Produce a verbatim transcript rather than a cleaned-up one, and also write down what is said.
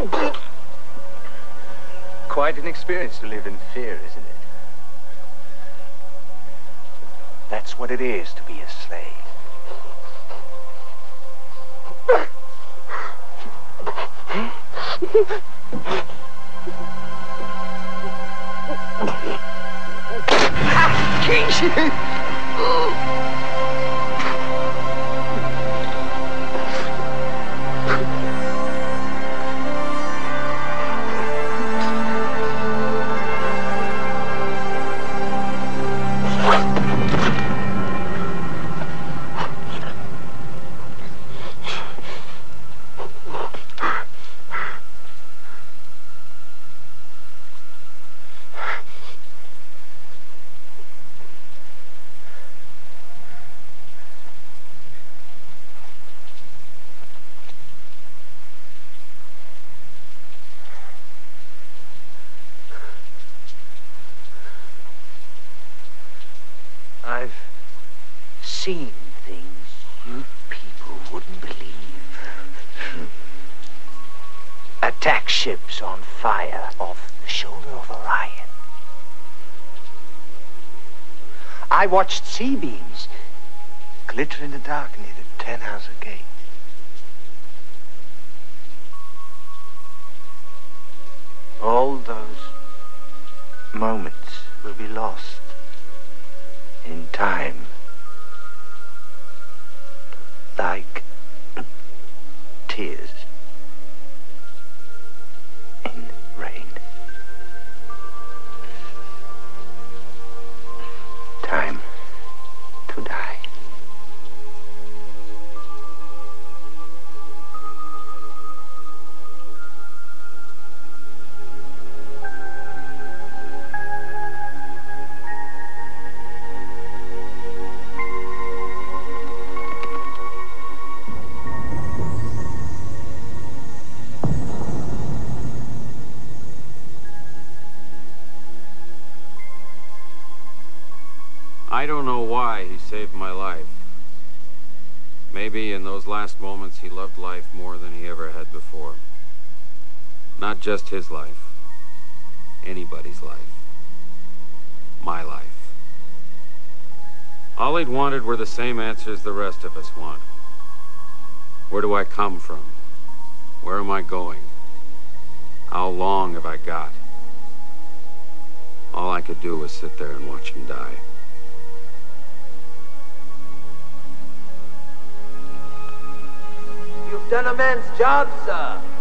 Quite an experience to live in fear, isn't it? That's what it is to be a slave. I've seen things you people wouldn't believe. Attack ships on fire off the shoulder of Orion. I watched C-beams glitter in the dark near the Tannhauser Gate. All those moments will be lost in time, like tears in rain. Time to die. I don't know why he saved my life. Maybe in those last moments he loved life more than he ever had before. Not just his life. Anybody's life. My life. All he'd wanted were the same answers the rest of us want. Where do I come from? Where am I going? How long have I got? All I could do was sit there and watch him die. You've done a man's job, sir.